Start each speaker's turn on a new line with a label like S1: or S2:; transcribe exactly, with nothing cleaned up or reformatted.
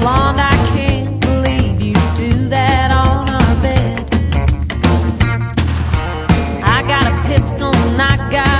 S1: Blonde, I can't believe you do that on our bed. I got a pistol and I got